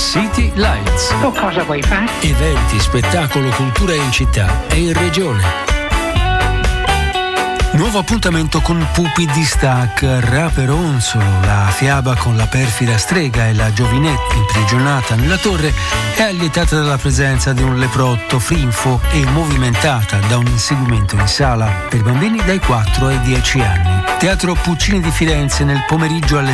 City Lights. Tu cosa vuoi fare? Eventi, spettacolo, cultura in città e in regione. Nuovo appuntamento con Pupi di Stac, Raperonzolo, la fiaba con la perfida strega e la giovinetta imprigionata nella torre è allietata dalla presenza di un leprotto frinfo e movimentata da un inseguimento in sala per bambini dai 4 ai 10 anni. Teatro Puccini di Firenze nel pomeriggio alle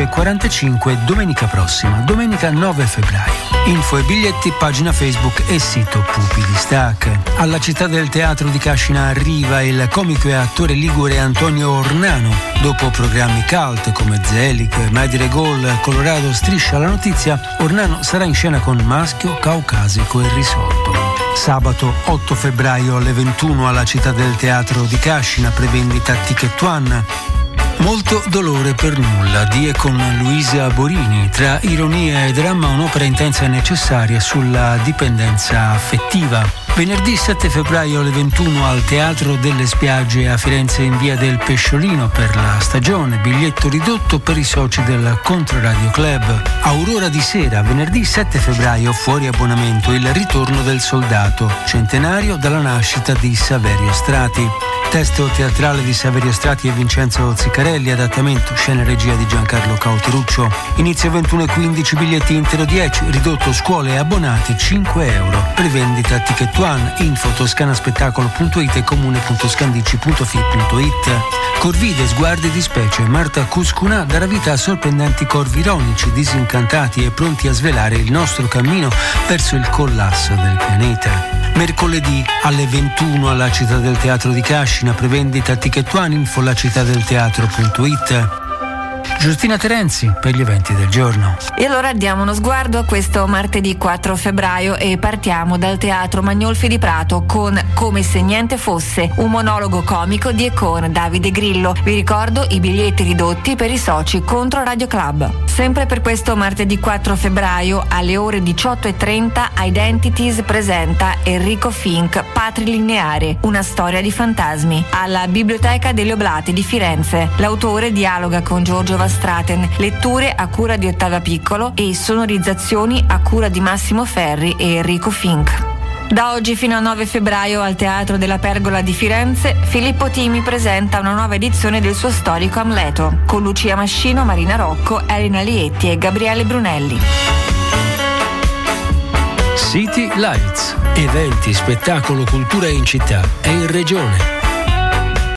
16:45 domenica prossima, domenica 9 febbraio. Info e biglietti, pagina Facebook e sito Pupi di Stac. Alla Città del Teatro di Cascina arriva il comico e attore ligure Antonio Ornano. Dopo programmi cult come Zelig, Mai dire gol, Colorado, Striscia la notizia, Ornano sarà in scena con Maschio, Caucasico e Risolto. Sabato 8 febbraio alle 21 alla Città del Teatro di Cascina, prevendita Ticket One. Molto dolore per nulla di e con Luisa Borini, tra ironia e dramma un'opera intensa e necessaria sulla dipendenza affettiva. Venerdì 7 febbraio alle 21 al Teatro delle Spiagge a Firenze in via del Pesciolino per la stagione, biglietto ridotto per i soci del Controradio Club. Aurora di sera, venerdì 7 febbraio fuori abbonamento, il ritorno del soldato, centenario dalla nascita di Saverio Strati. Testo teatrale di Saverio Strati e Vincenzo Ziccarelli, adattamento scena e regia di Giancarlo Cauteruccio. Inizio 21:15, biglietti intero 10, ridotto scuole e abbonati 5 euro. Prevendita Ticket One, info toscanaspettacolo.it e comune.scandici.fi.it. Corvide, sguardi di specie, Marta Cuscunà darà vita a sorprendenti corvi ironici, disincantati e pronti a svelare il nostro cammino verso il collasso del pianeta. Mercoledì alle 21 alla Città del Teatro di Cascina, prevendita Ticket One, info lacittadelteatro.it. Giustina Terenzi per gli eventi del giorno. E allora diamo uno sguardo a questo martedì 4 febbraio e partiamo dal Teatro Magnolfi di Prato con Come se niente fosse, un monologo comico di e con Davide Grillo. Vi ricordo i biglietti ridotti per i soci Contro Radio Club. Sempre per questo martedì 4 febbraio alle ore 18:30 Identities presenta Enrico Fink, Patrilineare, una storia di fantasmi, alla Biblioteca degli Oblati di Firenze. L'autore dialoga con Giorgio Vastraten, letture a cura di Ottavia Piccolo e sonorizzazioni a cura di Massimo Ferri e Enrico Fink. Da oggi fino al 9 febbraio al Teatro della Pergola di Firenze, Filippo Timi presenta una nuova edizione del suo storico Amleto, con Lucia Mascino, Marina Rocco, Elena Lietti e Gabriele Brunelli. City Lights. Eventi, spettacolo, cultura in città e in regione.